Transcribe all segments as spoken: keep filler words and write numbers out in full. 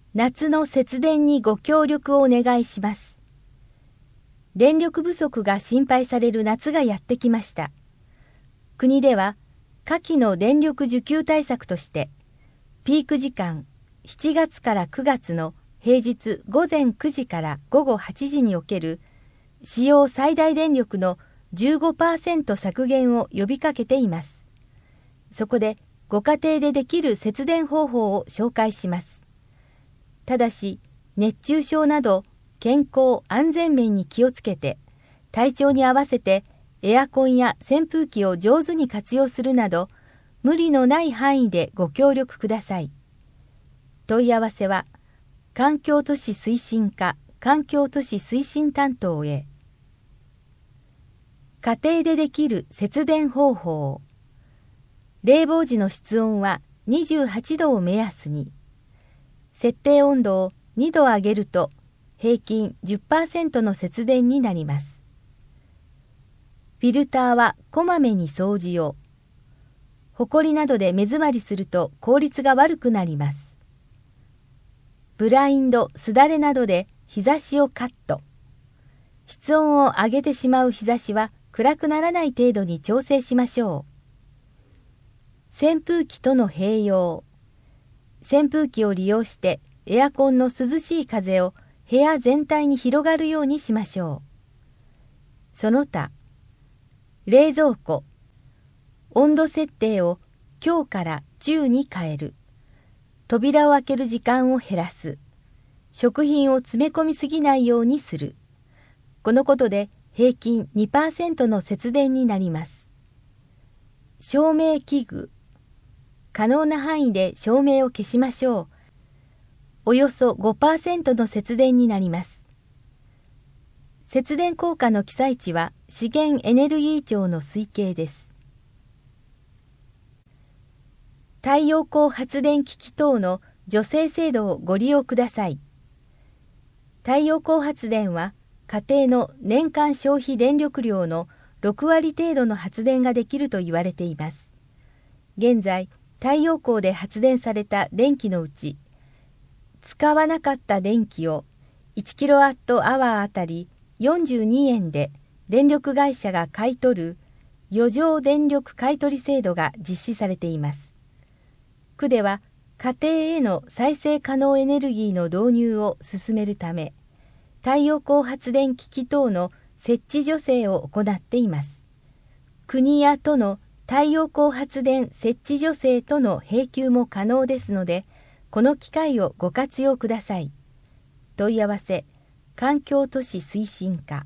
夏の節電にご協力をお願いします。電力不足が心配される夏がやってきました。国では、夏季の電力需給対策として、ピーク時間しちがつからくがつの平日午前くじから午後はちじにおける使用最大電力の じゅうごパーセント 削減を呼びかけています。そこでご家庭でできる節電方法を紹介します。ただし、熱中症など健康安全面に気をつけて、体調に合わせてエアコンや扇風機を上手に活用するなど、無理のない範囲でご協力ください。問い合わせは、環境都市推進課環境都市推進担当へ。家庭でできる節電方法。冷房時の室温はにじゅうはちどを目安に。設定温度をにど上げると平均 じゅっパーセント の節電になります。フィルターはこまめに掃除を。ほこりなどで目詰まりすると効率が悪くなります。ブラインド、すだれなどで日差しをカット。室温を上げてしまう日差しは暗くならない程度に調整しましょう。扇風機との併用。扇風機を利用してエアコンの涼しい風を部屋全体に広がるようにしましょう。その他、冷蔵庫。温度設定を強から中に変える。扉を開ける時間を減らす。食品を詰め込みすぎないようにする。このことで平均 にパーセント の節電になります。照明器具。可能な範囲で照明を消しましょう。およそ ごパーセント の節電になります。節電効果の記載値は資源エネルギー庁の推計です。太陽光発電機器等の助成制度をご利用ください。太陽光発電は家庭の年間消費電力量のろくわり程度の発電ができると言われています。現在、太陽光で発電された電気のうち、使わなかった電気をいちキロワットアワーあたりよんじゅうにえんで電力会社が買い取る余剰電力買取制度が実施されています。区では家庭への再生可能エネルギーの導入を進めるため、太陽光発電機器等の設置助成を行っています。国や都の太陽光発電設置助成との併給も可能ですので、この機会をご活用ください。問い合わせ、環境都市推進課。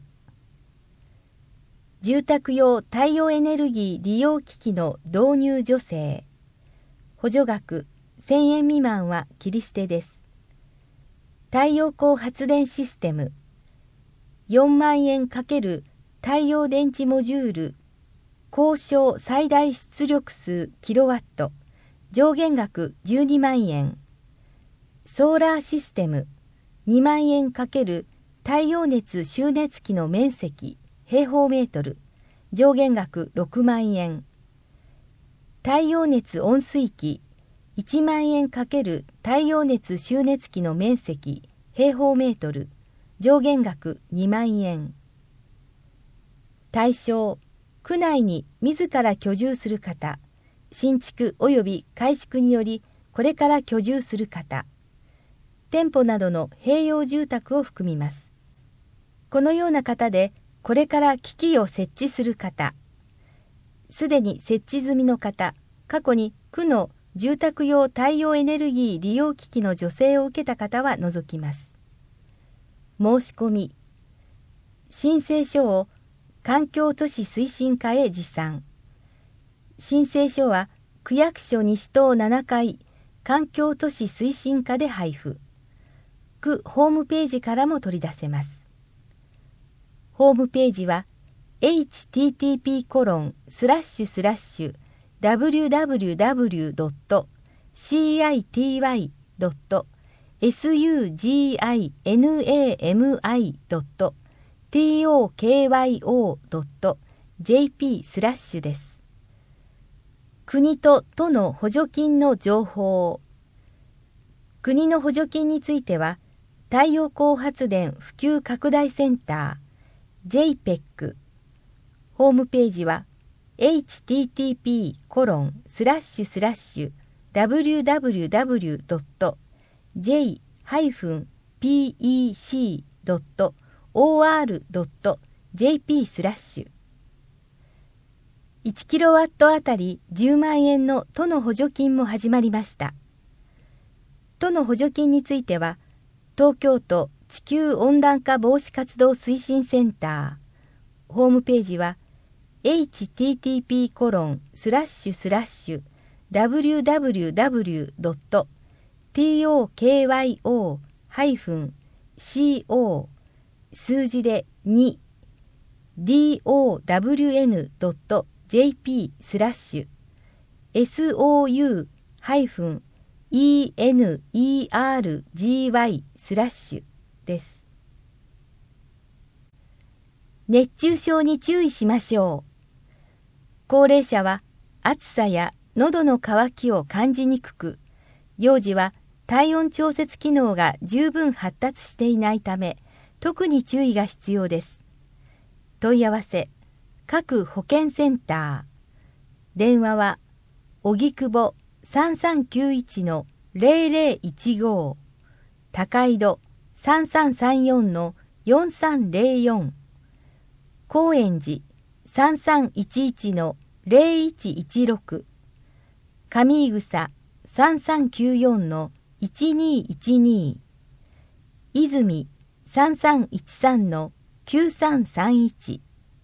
住宅用太陽エネルギー利用機器の導入助成。補助額せんえん未満は切り捨てです。太陽光発電システム。よんまんえん×太陽電池モジュール。高床最大出力数キロワット。上限額じゅうにまんえん。ソーラーシステム。にまんえん×太陽熱集熱機の面積平方メートル。上限額ろくまんえん。太陽熱温水器いちまんえん×太陽熱集熱機の面積平方メートル。上限額にまんえん。対象、区内に自ら居住する方、新築及び改築によりこれから居住する方、店舗などの併用住宅を含みます。このような方でこれから機器を設置する方、すでに設置済みの方、過去に区の住宅用太陽エネルギー利用機器の助成を受けた方は除きます。申し込み。申請書を環境都市推進課へ持参。申請書は区役所西棟ななかい環境都市推進課で配布。区ホームページからも取り出せます。ホームページは エイチティーティーピーコロンスラッシュスラッシュダブリューダブリューダブリュードットシーアイティーワイドットエスユージーアイエヌエーエムアイドットティーオーケーワイオードットジェーピースラッシュです。国と都の補助金の情報。 国の補助金については、太陽光発電普及拡大センター ジェイペック、ホームページは エイチティーティーピーコロンスラッシュスラッシュダブリューダブリューダブリュードットジェイハイフンピーイーシードットオーアールドットジェーピースラッシュいちキロワットあたりじゅうまんえんの都の補助金も始まりました。都の補助金については、東京都地球温暖化防止活動推進センター、ホームページは エイチティーティーピーコロンスラッシュスラッシュダブリューダブリューダブリュードットトーキョハイフンシーオー 数字でに ドット ジェーピー スラッシュ エスオーユー ハイフン イーエヌイーアールジーワイ スラッシュです。熱中症に注意しましょう。高齢者は暑さや喉の渇きを感じにくく、幼児は体温調節機能が十分発達していないため、特に注意が必要です。問い合わせ、各保健センター。電話は、荻窪 さんさんきゅういちのゼロゼロいちご、高井戸 さんさんさんよんのよんさんゼロよん、高円寺 さんさんいちいちのゼロいちいちろく、上井草 さんさんきゅうよんのいちにいちに、泉 さんさんいちさんのきゅうさんさんいち。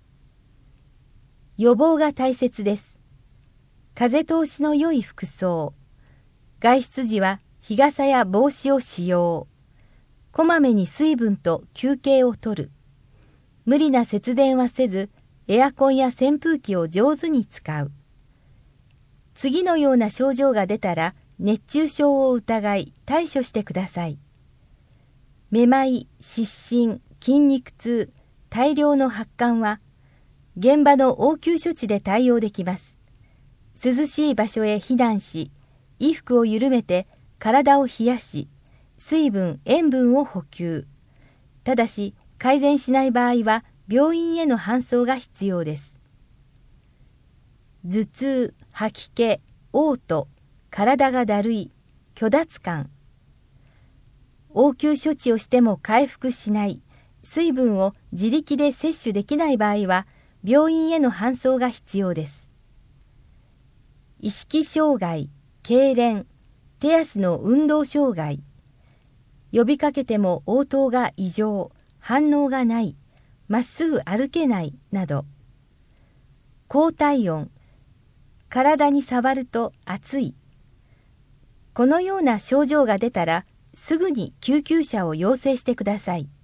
予防が大切です。風通しの良い服装。外出時は日傘や帽子を使用。こまめに水分と休憩をとる。無理な節電はせず、エアコンや扇風機を上手に使う。次のような症状が出たら、熱中症を疑い対処してください。めまい、失神、筋肉痛、大量の発汗は、現場の応急処置で対応できます。涼しい場所へ避難し、衣服を緩めて体を冷やし、水分、塩分を補給。ただし、改善しない場合は、病院への搬送が必要です。頭痛、吐き気、嘔吐、体がだるい、虚脱感。応急処置をしても回復しない、水分を自力で摂取できない場合は、病院への搬送が必要です。意識障害、痙攣、手足の運動障害。呼びかけても応答が異常、反応がない、まっすぐ歩けないなど。高体温、体に触ると熱い。このような症状が出たら、すぐに救急車を要請してください。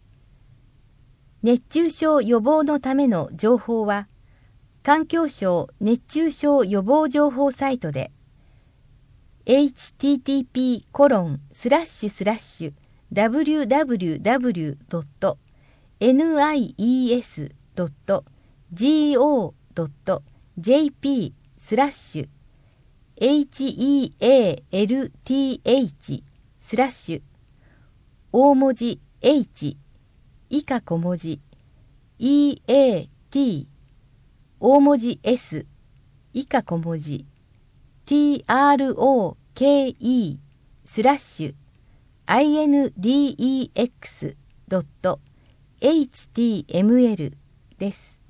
熱中症予防のための情報は、環境省熱中症予防情報サイトで、エイチティーティーピーコロンスラッシュスラッシュダブリューダブリューダブリュードットニーエスドットゴードットジェーピースラッシュエイチイーエーエルティーエイチスラッシュ大文字 H 以下小文字 イーエーティー 大文字 S 以下小文字 トロケスラッシュ インデックスドットエイチティーエムエル です。